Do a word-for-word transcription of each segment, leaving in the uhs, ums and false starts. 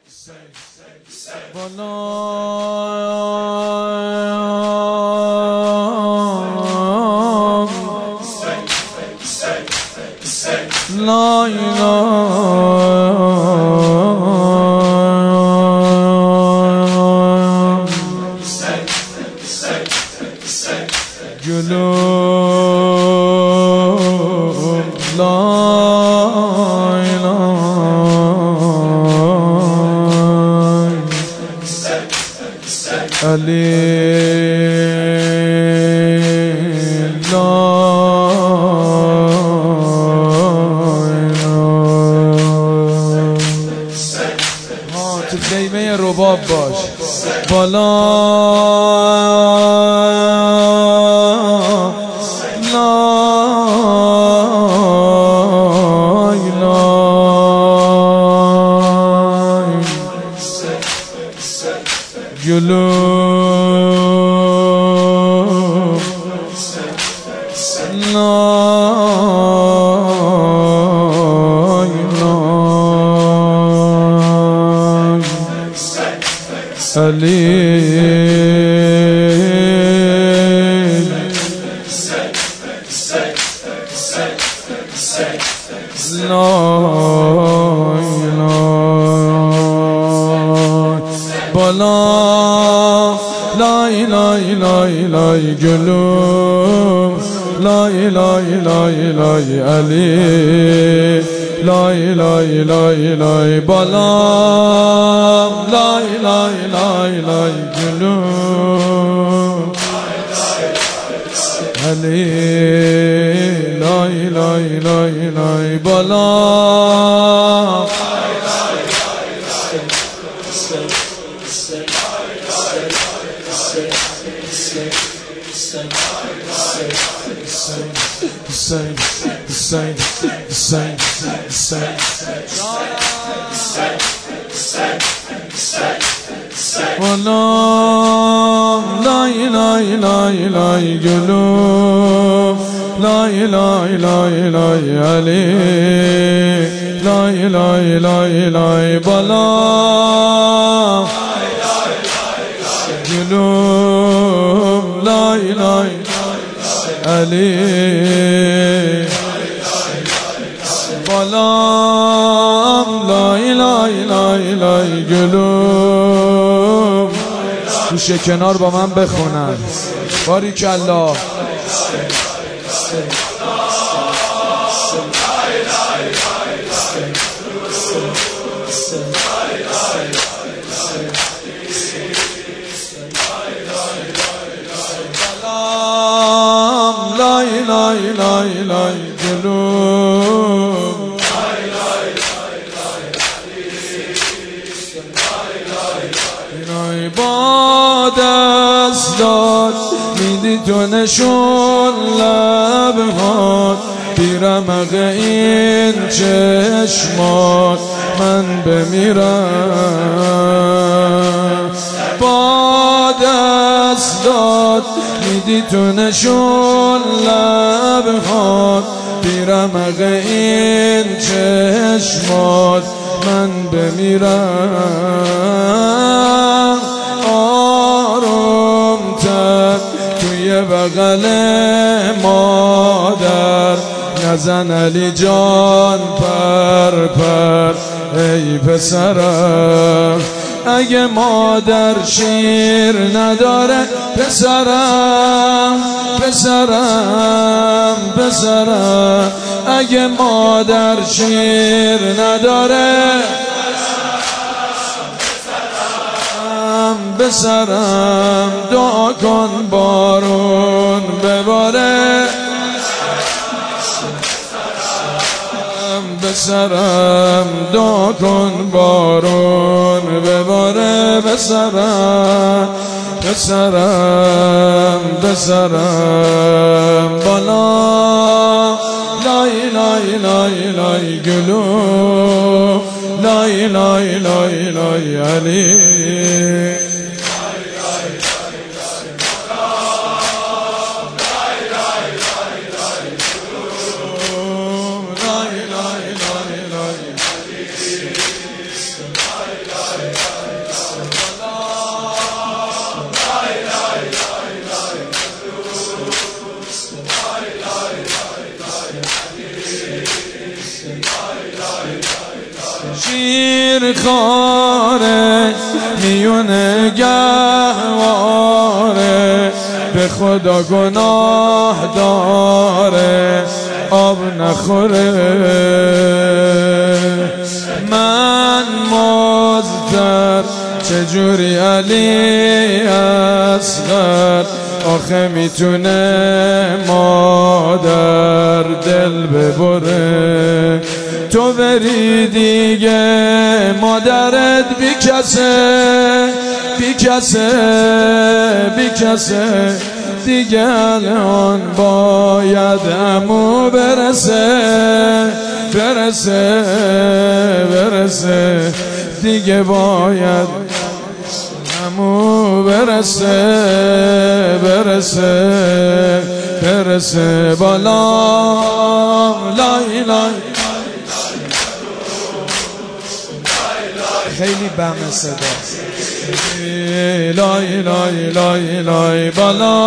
لا تو خیمه رباب باش بالا لا اله قلوب خليل لا إله بلا لا إله إلا إله قلوب لا إله إلا إله علي لا إله إلا إله بلا لا إله إلا إله قلوب علي لا إله إلا إله بلا Same, same, same, same, ولا لا إله إلا إله قلوب لا إله إلا إله علي لا إله إلا إله بلا قلوب لا إله علي بلام لا إله إلا إله قلوب گوشه کنار با من بخونن باریکالله لا إله إلا إله قلوب باد داد میدی تو نشون لبهات بیرمق این چشمات من بمیرم باد داد میدی تو نشون لبهات بیرمق این چشمات من بمیرم آروم تر توی بغل مادر نزن علی جان پر پر ای پسرم اگه مادر شیر نداره پسرم پسرم پسرم اگه مادر شیر نداره پسرم دعا کن بارون بباره پسرم دعا کن بارون بباره پسرم پسرم پسرم بالا لا إله إلا إله قلوب لا إله إلا إله علي شیر خاره میونه گهواره به خدا گناه داره آب نخوره من مزدر چجوری علی اصغر آخه میتونه مادر دل ببره تو بری دیگه مادرت بی کسه بی کسه بی کسه دیگه الان باید عمو برسه برسه برسه دیگه باید عمو برسه برسه برسه بالا لای لای خیلی بم صدا لای لای لای لای بالا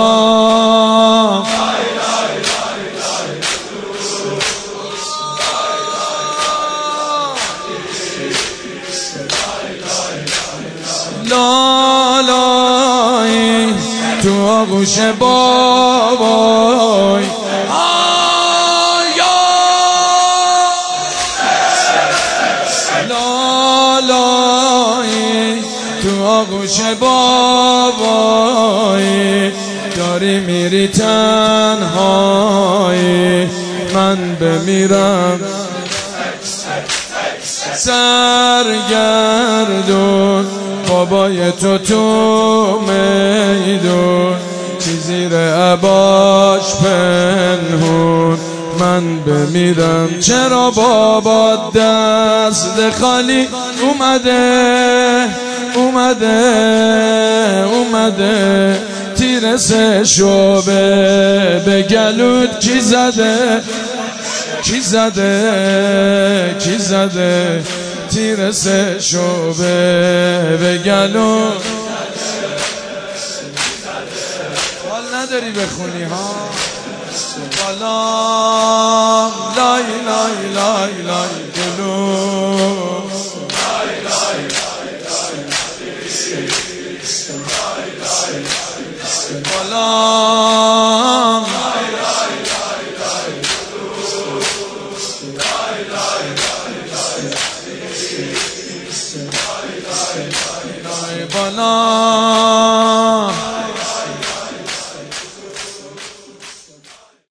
لالای تو آغوش بابای آیا لالای تو آغوش بابای داری میری تنهایی من بمیرم سرگردون بابای تو تو میدون چی زیر عباش پنهون من بمیرم چرا بابا دست خالی اومده اومده اومده تیر سه شعبه به گلوت کی زده کی زده کی زده تیر سه شعبه به گلو حال نداری بخونی ها بالا لای لای لای لای گلو بالا بالا